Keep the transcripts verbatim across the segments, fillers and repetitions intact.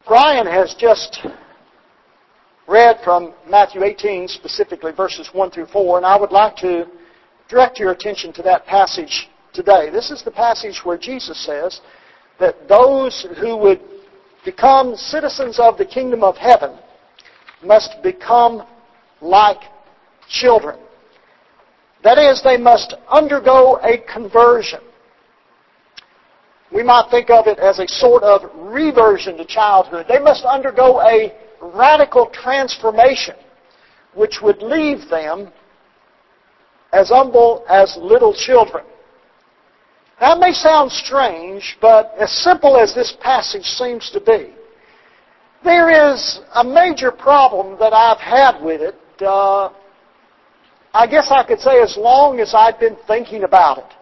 Brian has just read from Matthew eighteen, specifically verses one through four, and I would like to direct your attention to that passage today. This is the passage where Jesus says that those who would become citizens of the kingdom of heaven must become like children. That is, they must undergo a conversion. We might think of it as a sort of reversion to childhood. They must undergo a radical transformation which would leave them as humble as little children. That may sound strange, but as simple as this passage seems to be, there is a major problem that I've had with it, uh, I guess I could say as long as I've been thinking about it,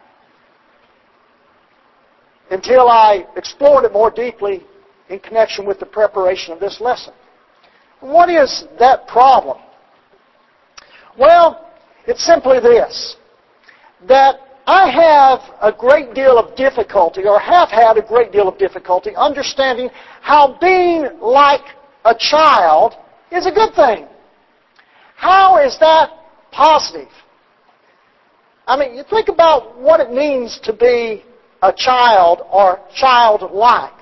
until I explored it more deeply in connection with the preparation of this lesson. What is that problem? Well, it's simply this, that I have a great deal of difficulty, or have had a great deal of difficulty, understanding how being like a child is a good thing. How is that positive? I mean, you think about what it means to be a child or childlike.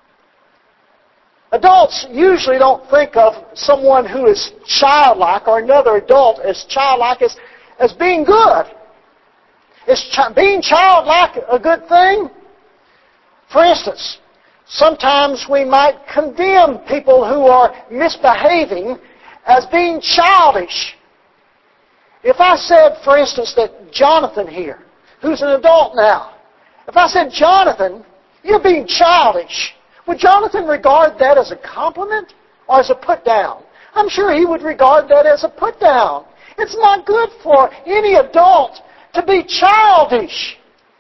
Adults usually don't think of someone who is childlike or another adult as childlike as, as being good. Is ch- being childlike a good thing? For instance, sometimes we might condemn people who are misbehaving as being childish. If I said, for instance, that Jonathan here, who's an adult now, if I said, Jonathan, you're being childish, would Jonathan regard that as a compliment or as a put-down? I'm sure he would regard that as a put-down. It's not good for any adult to be childish.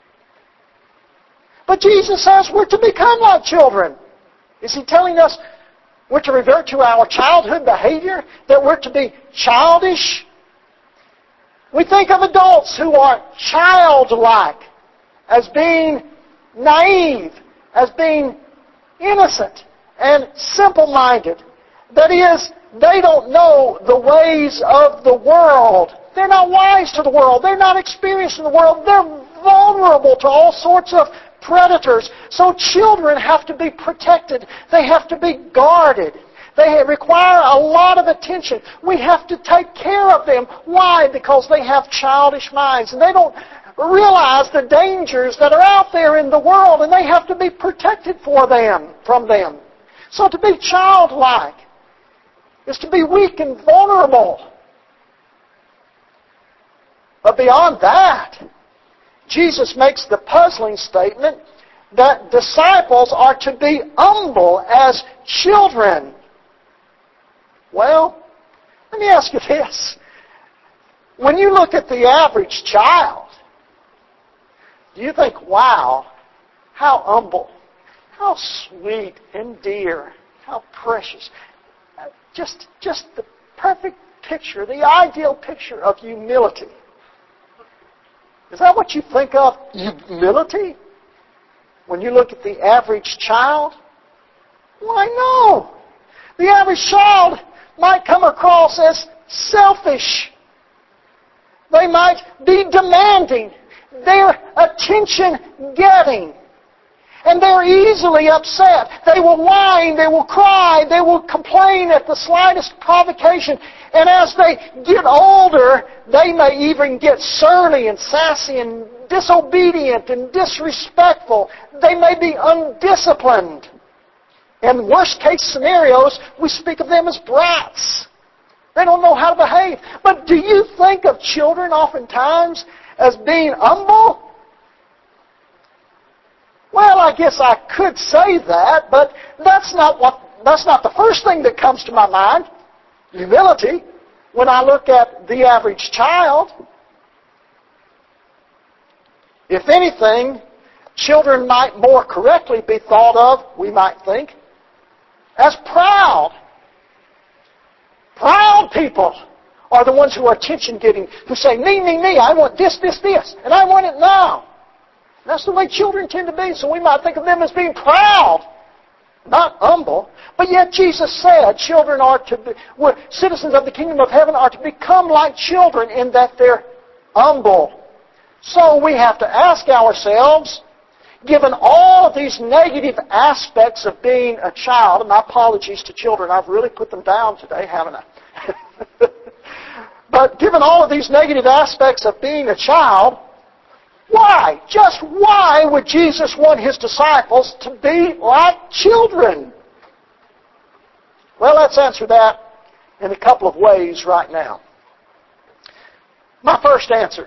But Jesus says we're to become like children. Is He telling us we're to revert to our childhood behavior? That we're to be childish? We think of adults who are childlike as being naive, as being innocent and simple-minded. That is, they don't know the ways of the world. They're not wise to the world. They're not experienced in the world. They're vulnerable to all sorts of predators. So children have to be protected. They have to be guarded. They require a lot of attention. We have to take care of them. Why? Because they have childish minds. And they don't realize the dangers that are out there in the world, and they have to be protected for them, from them. So to be childlike is to be weak and vulnerable. But beyond that, Jesus makes the puzzling statement that disciples are to be humble as children. Well, let me ask you this. When you look at the average child, do you think, wow, how humble, how sweet and dear, how precious. Just, just the perfect picture, the ideal picture of humility. Is that what you think of, humility? When you look at the average child? Why, no. The average child might come across as selfish. They might be demanding. They're attention-getting. And they're easily upset. They will whine, they will cry, they will complain at the slightest provocation. And as they get older, they may even get surly and sassy and disobedient and disrespectful. They may be undisciplined. In worst-case scenarios, we speak of them as brats. They don't know how to behave. But do you think of children oftentimes as being humble? Well, I guess I could say that, but that's not what that's not the first thing that comes to my mind. Humility, when I look at the average child. If anything, children might more correctly be thought of, we might think, as proud. Proud people are the ones who are attention-getting, who say, me, me, me, I want this, this, this, and I want it now. That's the way children tend to be, so we might think of them as being proud. not humble. But yet Jesus said children are to be, we're, citizens of the kingdom of heaven are to become like children in that they're humble. So we have to ask ourselves, given all of these negative aspects of being a child, and my apologies to children, I've really put them down today, haven't I? But given all of these negative aspects of being a child, why? Just why would Jesus want His disciples to be like children? Well, let's answer that in a couple of ways right now. My first answer.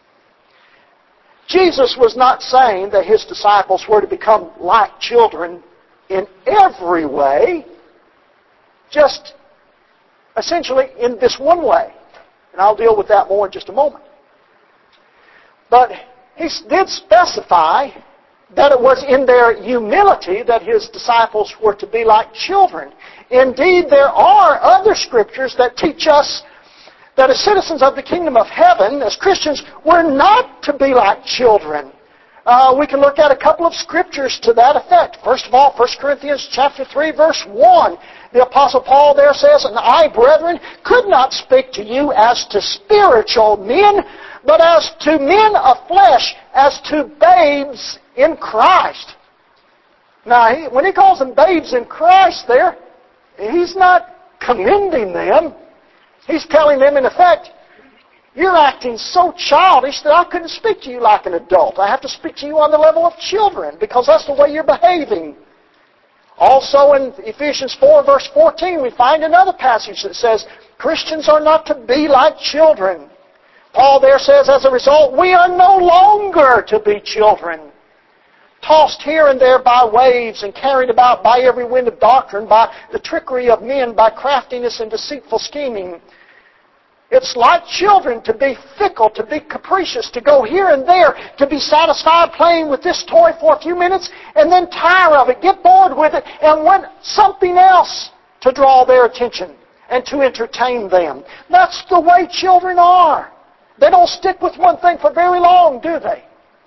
Jesus was not saying that His disciples were to become like children in every way, just essentially in this one way. And I'll deal with that more in just a moment. But He did specify that it was in their humility that His disciples were to be like children. Indeed, there are other scriptures that teach us that as citizens of the kingdom of heaven, as Christians, we're not to be like children. Uh, we can look at a couple of scriptures to that effect. First of all, First Corinthians chapter three, verse one. The Apostle Paul there says, "And I, brethren, could not speak to you as to spiritual men, but as to men of flesh, as to babes in Christ." Now, he, when he calls them babes in Christ there, he's not commending them. He's telling them, in effect, you're acting so childish that I couldn't speak to you like an adult. I have to speak to you on the level of children because that's the way you're behaving. Also in Ephesians four, verse fourteen, we find another passage that says, Christians are not to be like children. Paul there says, as a result, we are no longer to be children, tossed here and there by waves and carried about by every wind of doctrine, by the trickery of men, by craftiness and deceitful scheming. It's like children to be fickle, to be capricious, to go here and there, to be satisfied playing with this toy for a few minutes and then tire of it, get bored with it, and want something else to draw their attention and to entertain them. That's the way children are. They don't stick with one thing for very long, do they?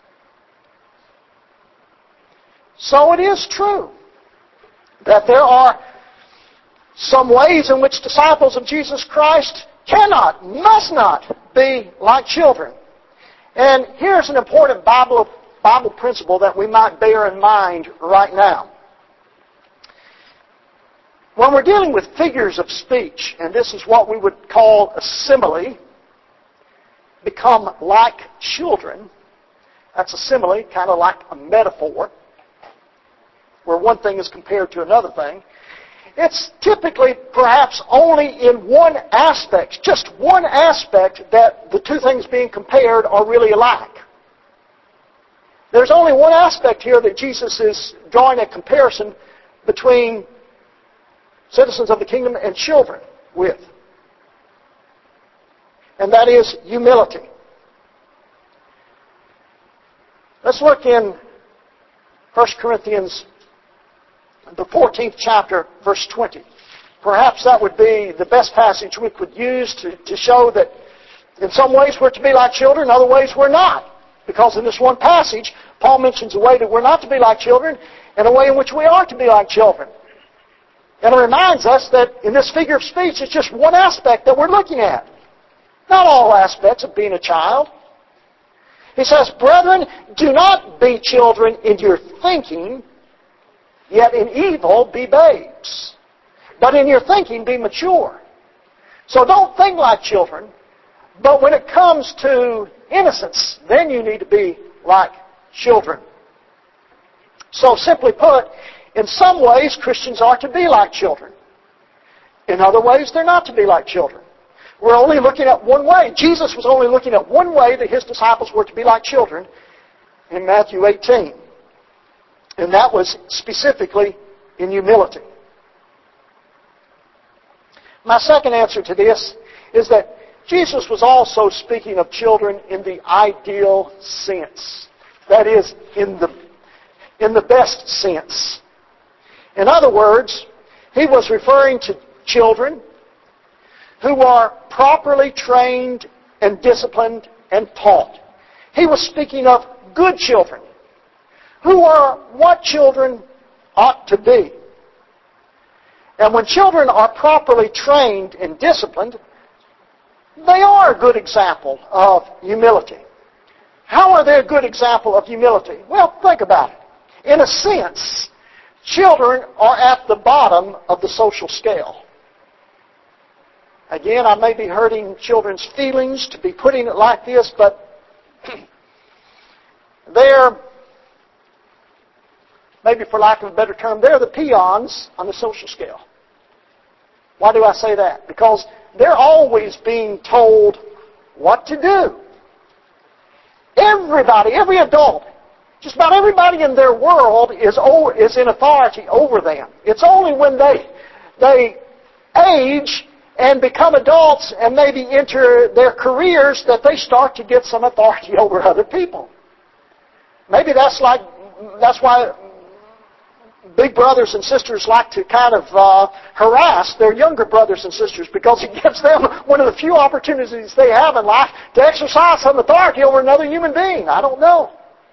So it is true that there are some ways in which disciples of Jesus Christ cannot, must not be like children. And here's an important Bible, Bible principle that we might bear in mind right now. When we're dealing with figures of speech, and this is what we would call a simile, become like children, that's a simile, kind of like a metaphor, where one thing is compared to another thing. It's typically perhaps only in one aspect, just one aspect, that the two things being compared are really alike. There's only one aspect here that Jesus is drawing a comparison between citizens of the kingdom and children with. And that is humility. Let's look in First Corinthians the fourteenth chapter, verse twenty. Perhaps that would be the best passage we could use to, to show that in some ways we're to be like children, in other ways we're not. Because in this one passage, Paul mentions a way that we're not to be like children and a way in which we are to be like children. And it reminds us that in this figure of speech, it's just one aspect that we're looking at. Not all aspects of being a child. He says, brethren, do not be children in your thinking, yet in evil be babes. But in your thinking be mature. So don't think like children, but when it comes to innocence, then you need to be like children. So simply put, in some ways Christians are to be like children. In other ways they're not to be like children. We're only looking at one way. Jesus was only looking at one way that His disciples were to be like children in Matthew eighteen. And that was specifically in humility. My second answer to this is that Jesus was also speaking of children in the ideal sense. That is, in the, in the best sense. In other words, He was referring to children who are properly trained and disciplined and taught. He was speaking of good children, who are what children ought to be. And when children are properly trained and disciplined, they are a good example of humility. How are they a good example of humility? Well, think about it. In a sense, children are at the bottom of the social scale. Again, I may be hurting children's feelings to be putting it like this, but they're, maybe for lack of a better term, they're the peons on the social scale. Why do I say that? Because they're always being told what to do. Everybody, every adult, just about everybody in their world is is in authority over them. It's only when they they age and become adults and maybe enter their careers that they start to get some authority over other people. Maybe that's like that's why big brothers and sisters like to kind of uh, harass their younger brothers and sisters, because it gives them one of the few opportunities they have in life to exercise some authority over another human being. I don't know.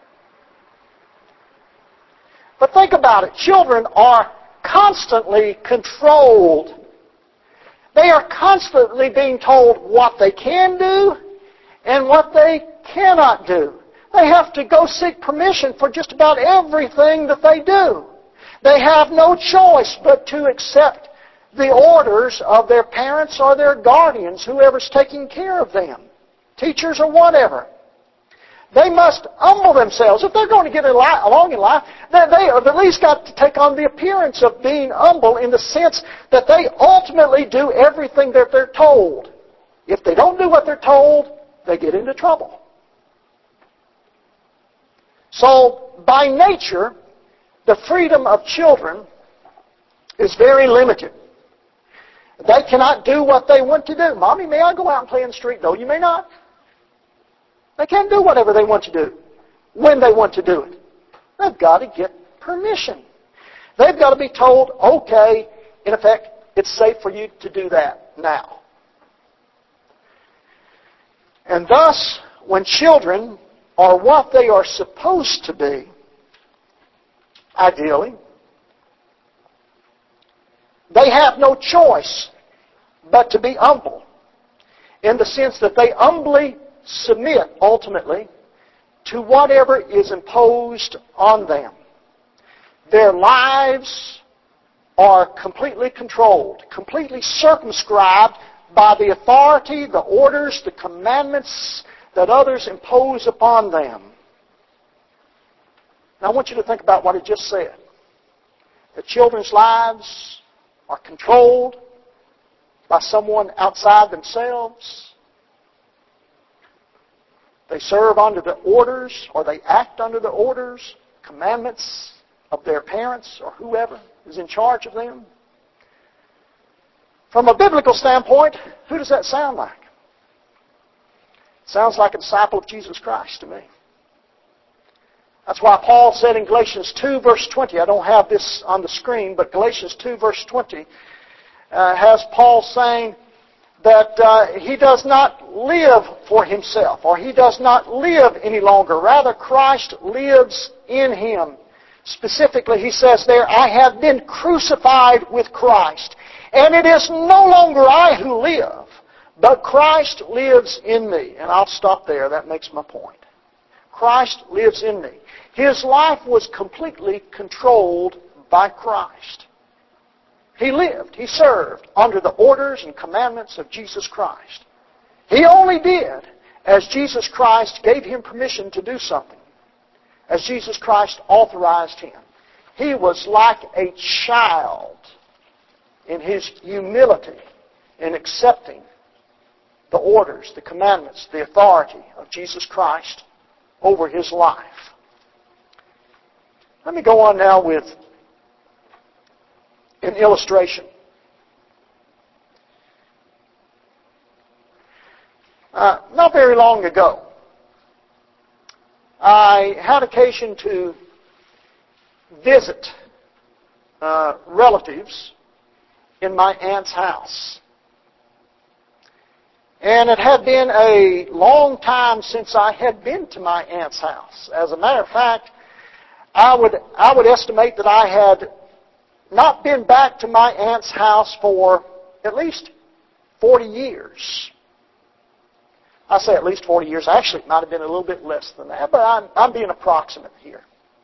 But think about it. Children are constantly controlled. They are constantly being told what they can do and what they cannot do. They have to go seek permission for just about everything that they do. They have no choice but to accept the orders of their parents or their guardians, whoever's taking care of them, teachers or whatever. They must humble themselves. If they're going to get along in life, then they have at least got to take on the appearance of being humble in the sense that they ultimately do everything that they're told. If they don't do what they're told, they get into trouble. So, by nature, the freedom of children is very limited. They cannot do what they want to do. Mommy, may I go out and play in the street? No, you may not. They can't do whatever they want to do when they want to do it. They've got to get permission. They've got to be told, okay, in effect, it's safe for you to do that now. And thus, when children are what they are supposed to be, ideally, they have no choice but to be humble, in the sense that they humbly submit, ultimately, to whatever is imposed on them. Their lives are completely controlled, completely circumscribed by the authority, the orders, the commandments that others impose upon them. Now, I want you to think about what I just said. The children's lives are controlled by someone outside themselves. They serve under the orders, or they act under the orders, commandments of their parents or whoever is in charge of them. From a biblical standpoint, who does that sound like? It sounds like a disciple of Jesus Christ to me. That's why Paul said in Galatians two, verse twenty, I don't have this on the screen, but Galatians two, verse twenty, uh, has Paul saying that uh, he does not live for himself, or he does not live any longer. Rather, Christ lives in him. Specifically, he says there, I have been crucified with Christ, and it is no longer I who live, but Christ lives in me. And I'll stop there. That makes my point. Christ lives in me. His life was completely controlled by Christ. He lived, he served under the orders and commandments of Jesus Christ. He only did as Jesus Christ gave him permission to do something, as Jesus Christ authorized him. He was like a child in his humility in accepting the orders, the commandments, the authority of Jesus Christ over his life. Let me go on now with an illustration. Uh, not very long ago, I had occasion to visit uh, relatives in my aunt's house. And it had been a long time since I had been to my aunt's house. As a matter of fact, I would I would estimate that I had not been back to my aunt's house for at least forty years. I say at least forty years. Actually, it might have been a little bit less than that, but I'm, I'm being approximate here.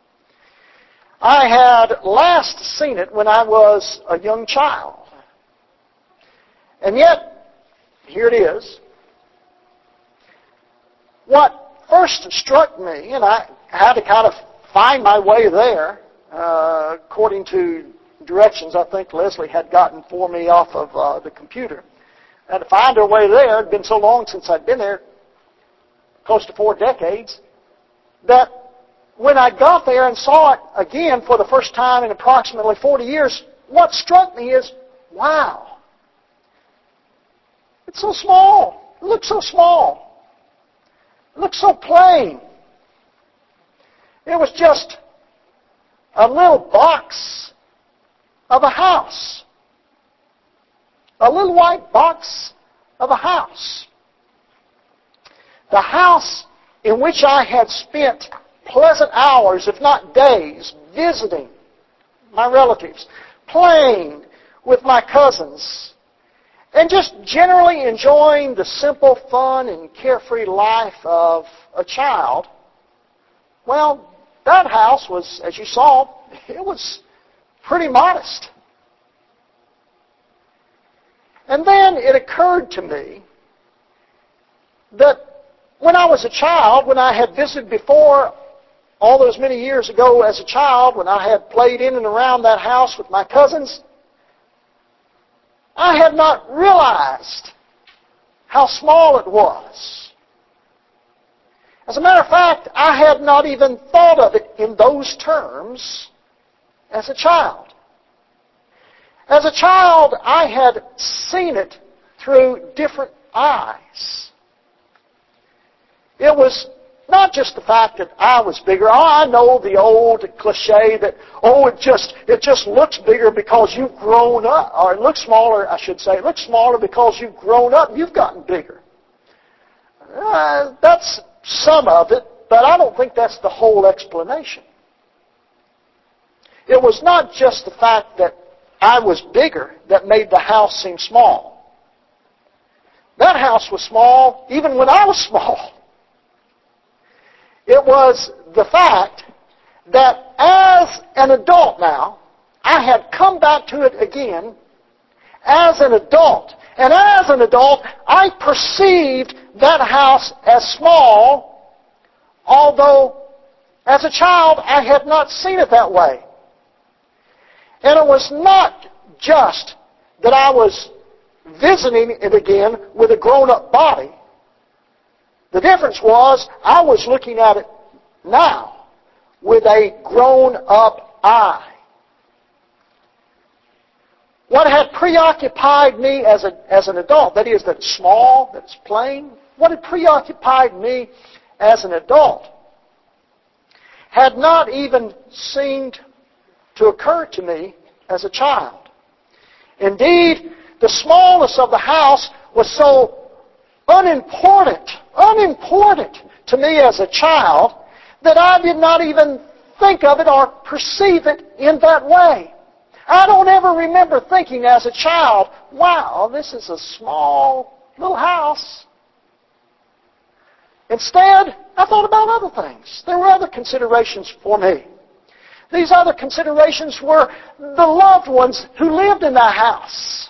I had last seen it when I was a young child. And yet, here it is. What first struck me, and I had to kind of find my way there, uh, according to directions I think Leslie had gotten for me off of uh, the computer. I had to find her way there. It had been so long since I'd been there, close to four decades, that when I got there and saw it again for the first time in approximately forty years, what struck me is, wow, it's so small. It looks so small. It looks so plain. It was just a little box of a house. A little white box of a house. The house in which I had spent pleasant hours, if not days, visiting my relatives, playing with my cousins, and just generally enjoying the simple, fun, and carefree life of a child. Well, that house was, as you saw, it was pretty modest. And then it occurred to me that when I was a child, when I had visited before, all those many years ago as a child, when I had played in and around that house with my cousins, I had not realized how small it was. As a matter of fact, I had not even thought of it in those terms as a child. As a child, I had seen it through different eyes. It was not just the fact that I was bigger. Oh, I know the old cliche that, oh, it just it just looks bigger because you've grown up. Or it looks smaller, I should say. It looks smaller because you've grown up. You've gotten bigger. Uh, that's some of it, but I don't think that's the whole explanation. It was not just the fact that I was bigger that made the house seem small. That house was small even when I was small. It was the fact that as an adult now, I had come back to it again as an adult. And as an adult, I perceived that house as small, although as a child I had not seen it that way. And it was not just that I was visiting it again with a grown-up body. The difference was I was looking at it now with a grown-up eye. What had preoccupied me as, a, as an adult, that is, that it's small, that it's plain, what had preoccupied me as an adult had not even seemed to occur to me as a child. Indeed, the smallness of the house was so unimportant, unimportant to me as a child that I did not even think of it or perceive it in that way. I don't ever remember thinking as a child, wow, this is a small little house. Instead, I thought about other things. There were other considerations for me. These other considerations were the loved ones who lived in that house.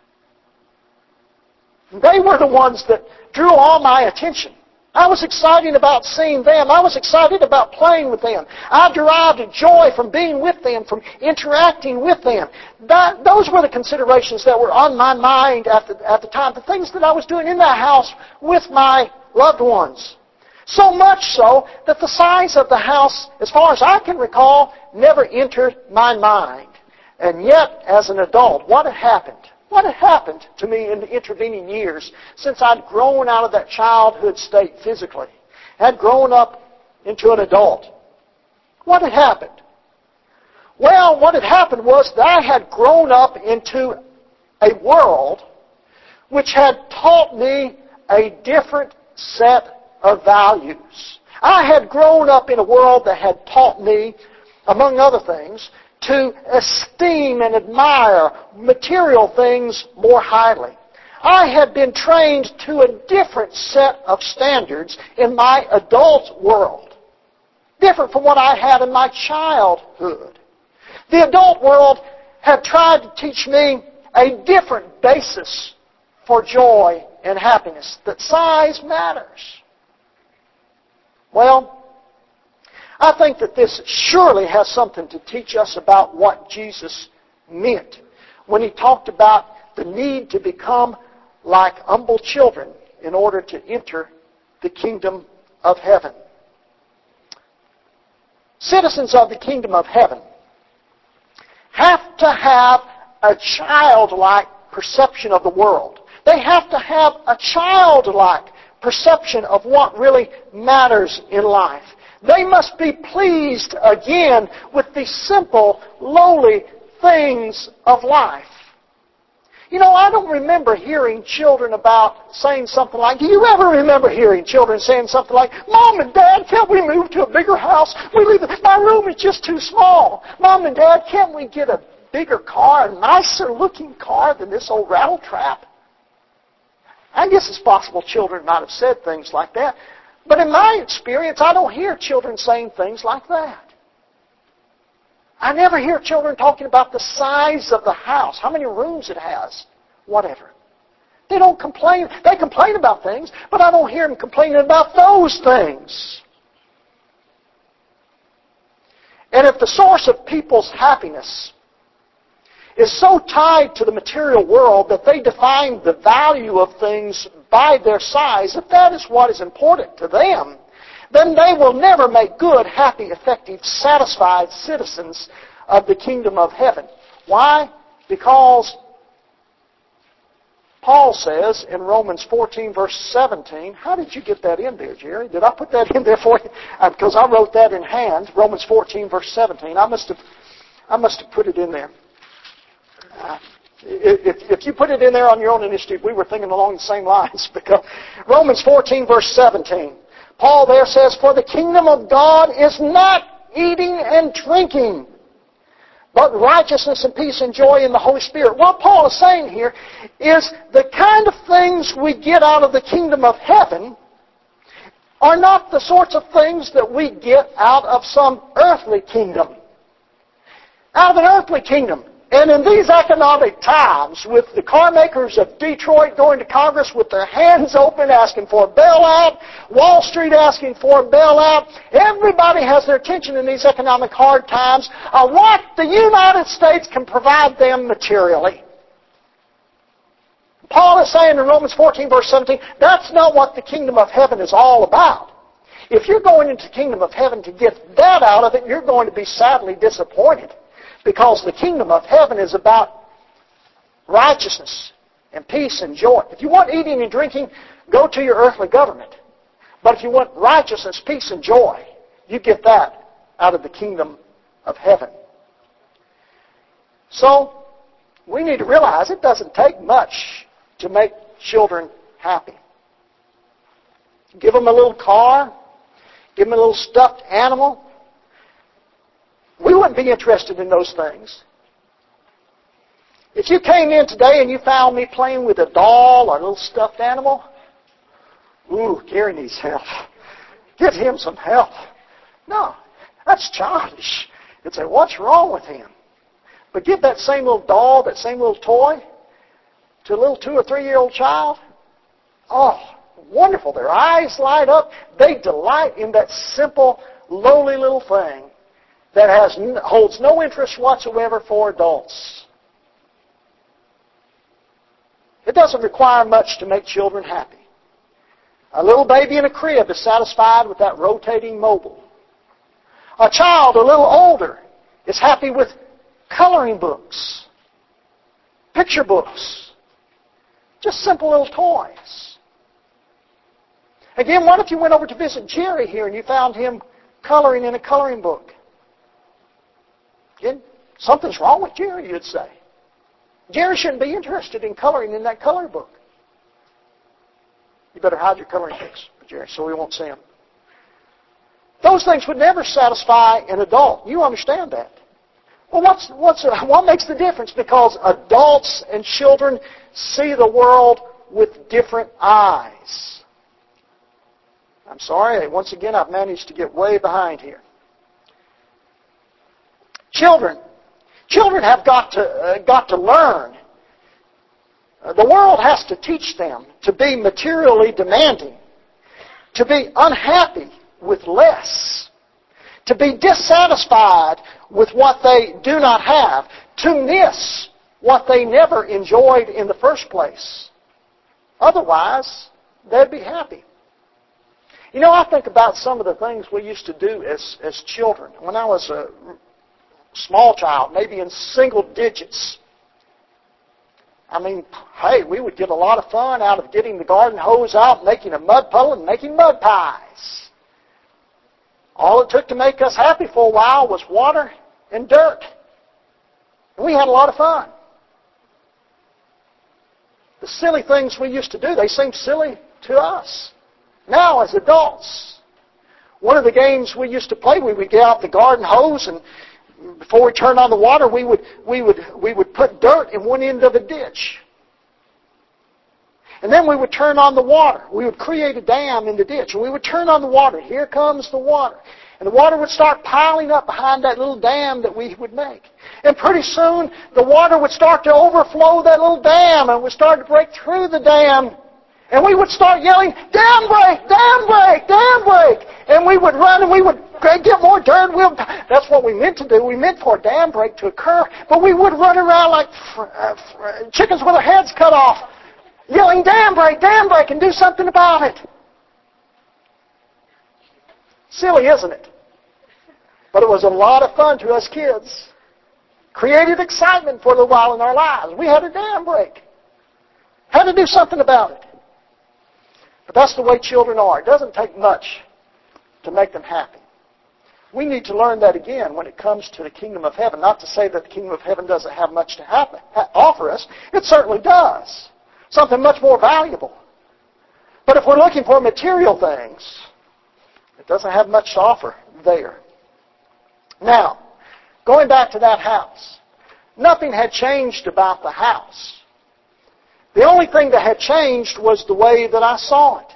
They were the ones that drew all my attention. I was excited about seeing them. I was excited about playing with them. I derived joy from being with them, from interacting with them. That, those were the considerations that were on my mind at the, at the time. The things that I was doing in that house with my loved ones. So much so that the size of the house, as far as I can recall, never entered my mind. And yet, as an adult, what had happened? What had happened to me in the intervening years since I'd grown out of that childhood state physically, had grown up into an adult? What had happened? Well, what had happened was that I had grown up into a world which had taught me a different set of values. I had grown up in a world that had taught me, among other things, to esteem and admire material things more highly. I have been trained to a different set of standards in my adult world, different from what I had in my childhood. The adult world have tried to teach me a different basis for joy and happiness, that size matters. Well, I think that this surely has something to teach us about what Jesus meant when He talked about the need to become like humble children in order to enter the kingdom of heaven. Citizens of the kingdom of heaven have to have a childlike perception of the world. They have to have a childlike perception of what really matters in life. They must be pleased again with the simple, lowly things of life. You know, I don't remember hearing children about saying something like, do you ever remember hearing children saying something like, Mom and Dad, can't we move to a bigger house? We leave it, my room is just too small. Mom and Dad, can't we get a bigger car, a nicer looking car than this old rattletrap? I guess it's possible children might have said things like that. But in my experience, I don't hear children saying things like that. I never hear children talking about the size of the house, how many rooms it has, whatever. They don't complain. They complain about things, but I don't hear them complaining about those things. And if the source of people's happiness is so tied to the material world that they define the value of things by their size, if that is what is important to them, then they will never make good, happy, effective, satisfied citizens of the kingdom of heaven. Why? Because Paul says in Romans fourteen, verse seventeen, how did you get that in there, Jerry? Did I put that in there for you? Uh, because I wrote that in hand, Romans fourteen, verse seventeen. I must have, I must have put it in there. Uh, if, if you put it in there on your own initiative, we were thinking along the same lines. Because Romans fourteen, verse seventeen. Paul there says, for the kingdom of God is not eating and drinking, but righteousness and peace and joy in the Holy Spirit. What Paul is saying here is the kind of things we get out of the kingdom of heaven are not the sorts of things that we get out of some earthly kingdom. Out of an earthly kingdom. And in these economic times, with the car makers of Detroit going to Congress with their hands open asking for a bailout, Wall Street asking for a bailout, everybody has their attention in these economic hard times on what the United States can provide them materially. Paul is saying in Romans fourteen, verse seventeen, that's not what the kingdom of heaven is all about. If you're going into the kingdom of heaven to get that out of it, you're going to be sadly disappointed. Because the kingdom of heaven is about righteousness and peace and joy. If you want eating and drinking, go to your earthly government. But if you want righteousness, peace, and joy, you get that out of the kingdom of heaven. So, we need to realize it doesn't take much to make children happy. Give them a little car, give them a little stuffed animal. We wouldn't be interested in those things. If you came in today and you found me playing with a doll or a little stuffed animal, ooh, Gary needs help. Get him some help. No, that's childish. You'd say, what's wrong with him? But give that same little doll, that same little toy, to a little two or three-year-old child. Oh, wonderful. Their eyes light up. They delight in that simple, lowly little thing that has holds no interest whatsoever for adults. It doesn't require much to make children happy. A little baby in a crib is satisfied with that rotating mobile. A child a little older is happy with coloring books, picture books, just simple little toys. Again, what if you went over to visit Jerry here and you found him coloring in a coloring book? Again, something's wrong with Jerry, you'd say. Jerry shouldn't be interested in coloring in that color book. You better hide your coloring books, Jerry, so we won't see them. Those things would never satisfy an adult. You understand that. Well, what's, what's, what makes the difference? Because adults and children see the world with different eyes. I'm sorry, once again, I've managed to get way behind here. Children. Children have got to, uh, got to learn. Uh, the world has to teach them to be materially demanding, to be unhappy with less, to be dissatisfied with what they do not have, to miss what they never enjoyed in the first place. Otherwise, they'd be happy. You know, I think about some of the things we used to do as, as children. When I was a small child, maybe in single digits. I mean, hey, we would get a lot of fun out of getting the garden hose out, making a mud puddle, and making mud pies. All it took to make us happy for a while was water and dirt. And we had a lot of fun. The silly things we used to do, they seem silly to us. Now, as adults, one of the games we used to play, we would get out the garden hose, and before we turned on the water, we would, we would, we would put dirt in one end of a ditch. And then we would turn on the water. We would create a dam in the ditch, and we would turn on the water. Here comes the water. And the water would start piling up behind that little dam that we would make. And pretty soon, the water would start to overflow that little dam, and would start to break through the dam. And we would start yelling, dam break, dam break, dam break. And we would run and we would get more dirt. We'll, that's what we meant to do. We meant for a dam break to occur. But we would run around like uh, chickens with their heads cut off, yelling, dam break, dam break, and do something about it. Silly, isn't it? But it was a lot of fun to us kids. Created excitement for a little while in our lives. We had a dam break. Had to do something about it. But that's the way children are. It doesn't take much to make them happy. We need to learn that again when it comes to the kingdom of heaven. Not to say that the kingdom of heaven doesn't have much to happen, offer us. It certainly does. Something much more valuable. But if we're looking for material things, it doesn't have much to offer there. Now, going back to that house, nothing had changed about the house. The only thing that had changed was the way that I saw it.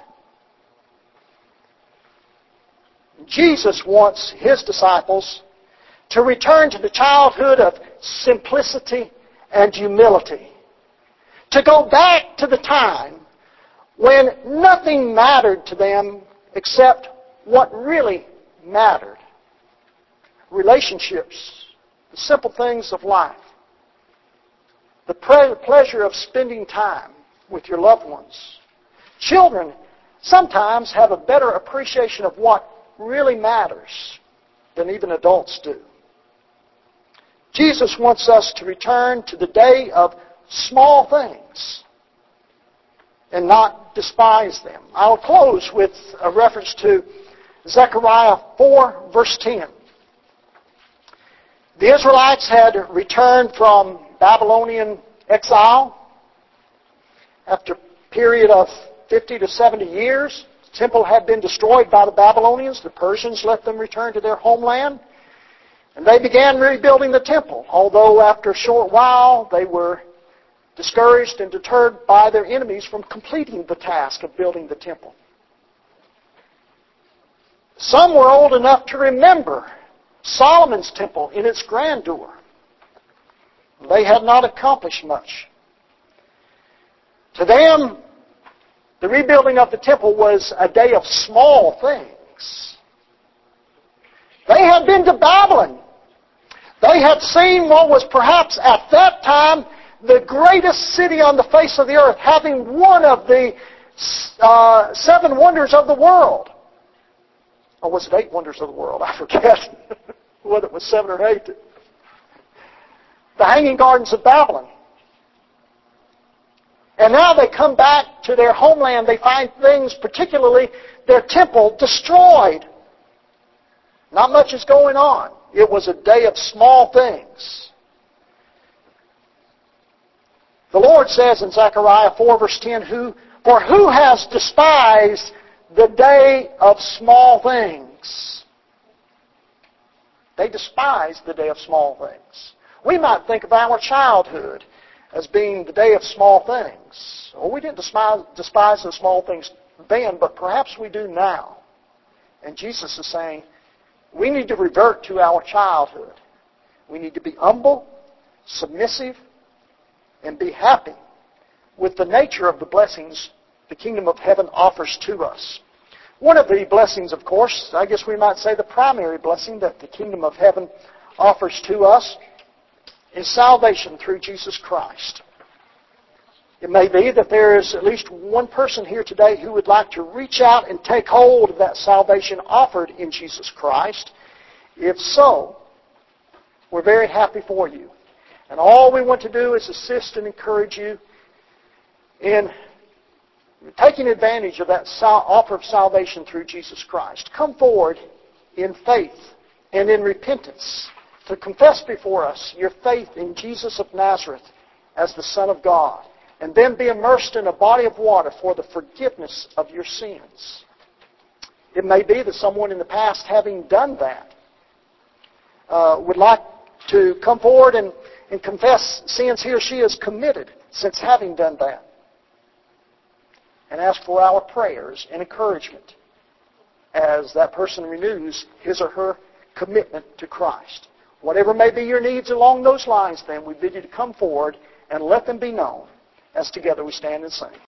Jesus wants His disciples to return to the childhood of simplicity and humility. To go back to the time when nothing mattered to them except what really mattered. Relationships, the simple things of life. The pleasure of spending time with your loved ones. Children sometimes have a better appreciation of what really matters than even adults do. Jesus wants us to return to the day of small things and not despise them. I'll close with a reference to Zechariah four, verse ten. The Israelites had returned from Babylonian exile. After a period of fifty to seventy years, the temple had been destroyed by the Babylonians. The Persians let them return to their homeland. And they began rebuilding the temple, although after a short while they were discouraged and deterred by their enemies from completing the task of building the temple. Some were old enough to remember Solomon's temple in its grandeur. They had not accomplished much. To them, the rebuilding of the temple was a day of small things. They had been to Babylon. They had seen what was perhaps at that time the greatest city on the face of the earth, having one of the uh, seven wonders of the world. Or was it eight wonders of the world? I forget whether it was seven or eight. The Hanging Gardens of Babylon. And now they come back to their homeland. They find things, particularly their temple, destroyed. Not much is going on. It was a day of small things. The Lord says in Zechariah four, verse ten, who, for who has despised the day of small things? They despise the day of small things. We might think of our childhood as being the day of small things. Well, we didn't despise, despise the small things then, but perhaps we do now. And Jesus is saying, we need to revert to our childhood. We need to be humble, submissive, and be happy with the nature of the blessings the kingdom of heaven offers to us. One of the blessings, of course, I guess we might say the primary blessing that the kingdom of heaven offers to us is salvation through Jesus Christ. It may be that there is at least one person here today who would like to reach out and take hold of that salvation offered in Jesus Christ. If so, we're very happy for you. And all we want to do is assist and encourage you in taking advantage of that offer of salvation through Jesus Christ. Come forward in faith and in repentance to confess before us your faith in Jesus of Nazareth as the Son of God, and then be immersed in a body of water for the forgiveness of your sins. It may be that someone in the past, having done that, uh, would like to come forward and, and confess sins he or she has committed since having done that, and ask for our prayers and encouragement as that person renews his or her commitment to Christ. Whatever may be your needs along those lines, then, we bid you to come forward and let them be known as together we stand and sing.